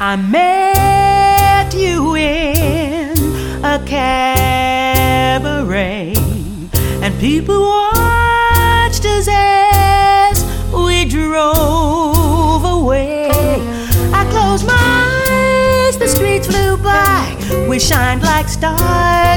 I met you in a cabaret, and people watched us as we drove away. I closed my eyes, the streets flew by, we shined like stars